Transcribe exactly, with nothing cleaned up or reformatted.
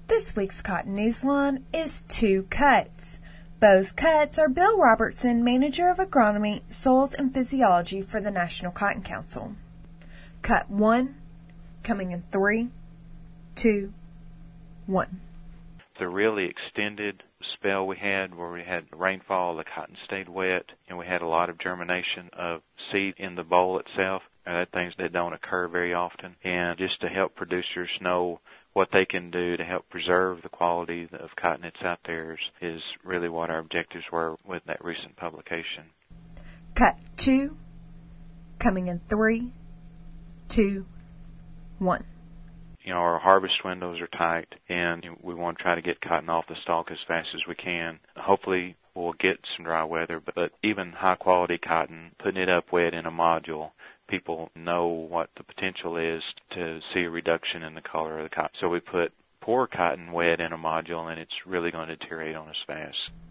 This week's Cotton Newsline is Two Cuts. Both cuts are Bill Robertson, Manager of Agronomy, Soils and Physiology for the National Cotton Council. Cut one, coming in three, two, one. The really extended spell we had where we had rainfall, the cotton stayed wet, and we had a lot of germination of seed in the boll itself. Uh, things that don't occur very often. And just to help producers know what they can do to help preserve the quality of cotton that's out there is, is really what our objectives were with that recent publication. Cut two, coming in three, two, one. You know, our harvest windows are tight, and we want to try to get cotton off the stalk as fast as we can. Hopefully, we'll get some dry weather, but, but even high-quality cotton, putting it up wet in a module, people know what the potential is to see a reduction in the color of the cotton. So we put poor cotton wet in a module, and it's really going to deteriorate on us fast.